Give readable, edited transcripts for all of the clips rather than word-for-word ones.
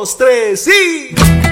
2, 3, ¡sí!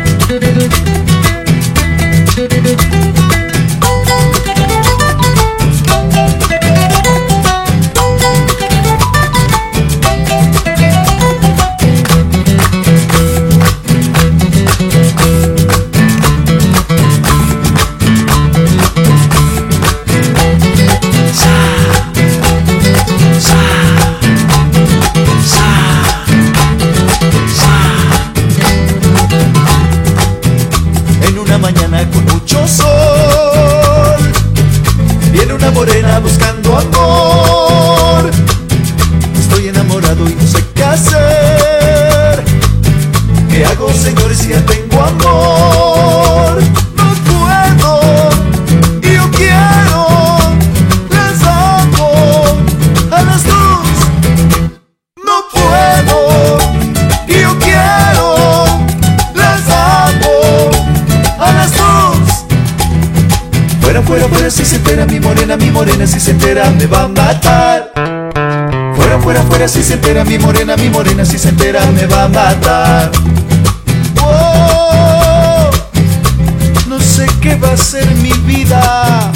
Mañana con mucho sol, viene una morena buscando amor. Estoy enamorado y no sé qué hacer. ¿Qué hago, señores, si ya tengo amor? No puedo y yo quiero. Les amo a las dos. No puedo y yo quiero. Les amo a las dos. Fuera, fuera, fuera, si se entera mi morena, si se entera me va a matar. Fuera, fuera, fuera, si se entera mi morena, si se entera me va a matar. Oh, no sé qué va a ser mi vida.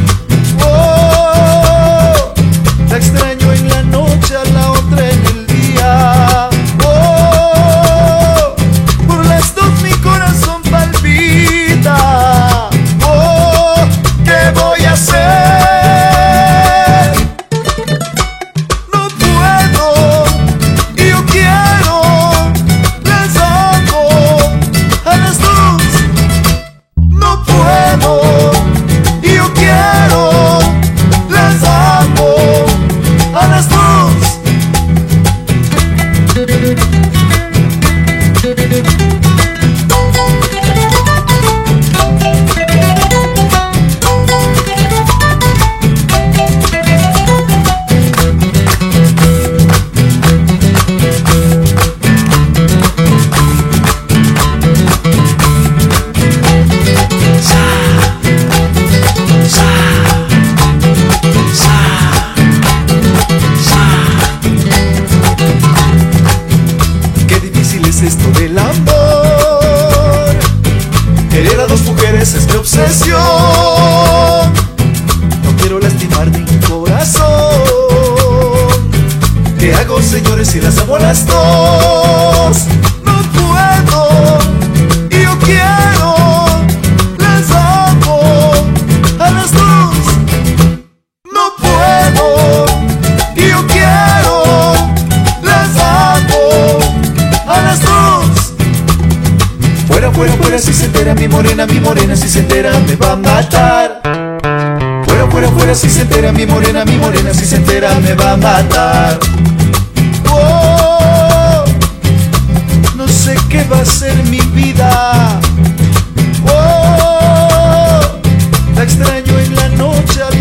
Oh, la extraño en la noche, a la otra en el día. Oh, por las dos mi corazón palpita. Oh, ¿qué voy a hacer? No puedo y yo quiero. Les amo a las dos. No puedo y yo quiero. Les amo a las dos. Es esto del amor. Querer a dos mujeres es mi obsesión. No quiero lastimar mi corazón. ¿Qué hago, señores, si las amo a las dos? No puedo y yo quiero. Les amo a las dos. No puedo y yo quiero. Les amo a las dos. Fuera, fuera, fuera, si se entera mi morena, si se entera me va a matar. Fuera, fuera, fuera, si se entera mi morena, si se entera me va a matar. Oh, no sé qué va a ser mi vida. Oh, la extraño en la noche.